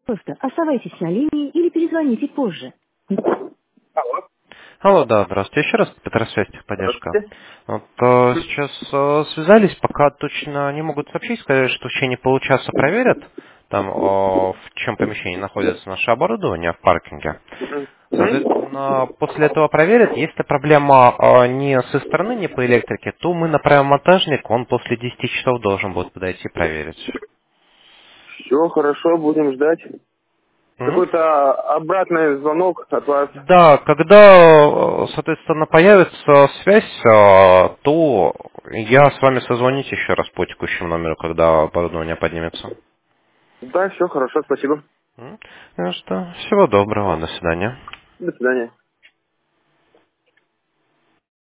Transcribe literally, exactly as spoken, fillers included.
Просто оставайтесь на линии или перезвоните позже. Алло. Алло, да, здравствуйте. Еще раз Петросвязь техподдержка. Здравствуйте. Вот э, сейчас э, связались, пока точно не могут сообщить, сказали, что в течение получаса проверят, там, э, в чем помещении находится наше оборудование в паркинге. Мгм. Мгм. Соответственно, после этого проверят. Если проблема э, не со стороны, не по электрике, то мы направим монтажник, он после десяти часов должен будет подойти проверить. Все хорошо, будем ждать. Мгм. Какой-то обратный звонок от вас. Да, когда, э, соответственно, появится связь, э, то я с вами созвонюсь еще раз по текущему номеру, когда оборудование поднимется. Да, все хорошо, спасибо. М? Ну что, всего доброго, до свидания. До свидания.